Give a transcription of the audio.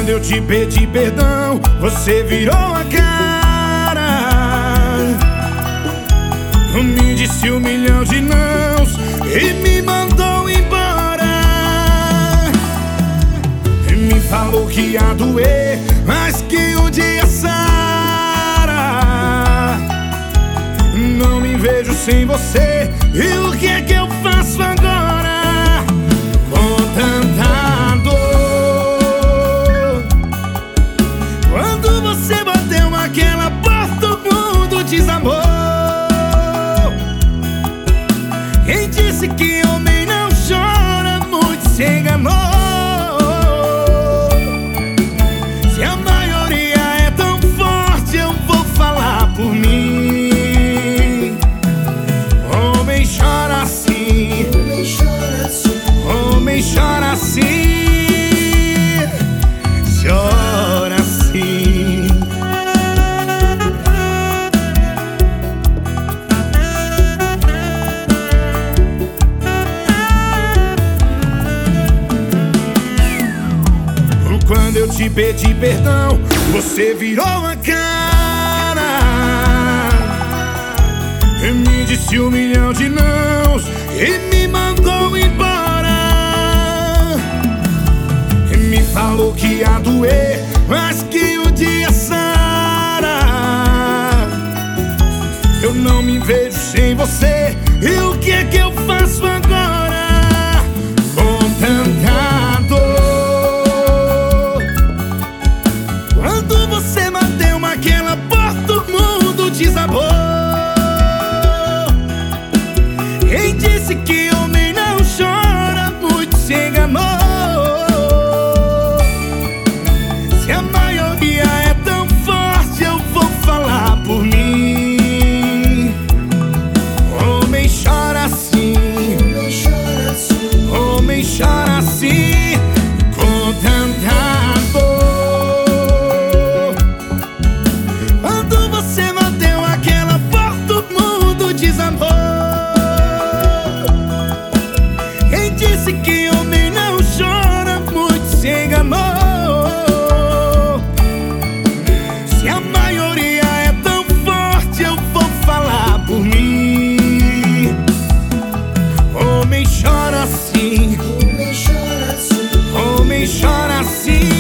Quando eu te pedi perdão, você virou a cara, me disse 1 milhão de nãos e me mandou embora. Me falou que ia doer, mas que um dia sara. Não me vejo sem você, e o que é que eu faço agora? Com tanta dor. Quando você bateu naquela porta, o mundo desabou. Quem disse que homem não chora, muito se enganou. Se a maioria é tão forte, eu vou falar por mim. Homem chora assim, homem chora assim, chora assim. Quando eu te pedi perdão, você virou a cara, me disse 1 milhão de nãos e me mandou embora. Me falou que ia doer, mas que o dia sara. Eu não me vejo sem você, e o que é que eu faço agora? Com tanta dor. Quando você bateu naquela porta, o mundo desabou. Quem disse que homem não chora, muito se enganou. Se a maioria é tão forte, eu vou falar por mim. Homem chora assim, homem chora assim, com tanta dor. Quando você bateu aquela porta, o mundo desabou. Quem disse que homem não chora, muito se enganou. Se a maioria é tão forte, eu vou falar por mim. Homem chora assim, homem chora assim.